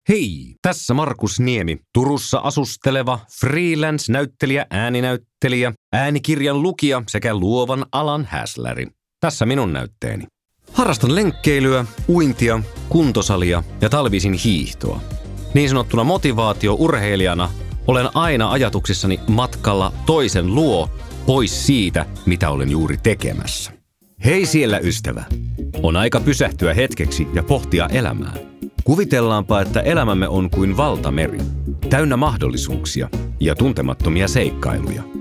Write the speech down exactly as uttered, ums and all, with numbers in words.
Hei, tässä Markus Niemi, Turussa asusteleva freelance-näyttelijä, ääninäyttelijä, äänikirjan lukija sekä luovan alan häsläri. Tässä minun näytteeni. Harrastan lenkkeilyä, uintia, kuntosalia ja talvisin hiihtoa. Niin sanottuna motivaatio-urheilijana olen aina ajatuksissani matkalla toisen luo pois siitä, mitä olen juuri tekemässä. Hei siellä ystävä! On aika pysähtyä hetkeksi ja pohtia elämää. Kuvitellaanpa, että elämämme on kuin valtameri, täynnä mahdollisuuksia ja tuntemattomia seikkailuja.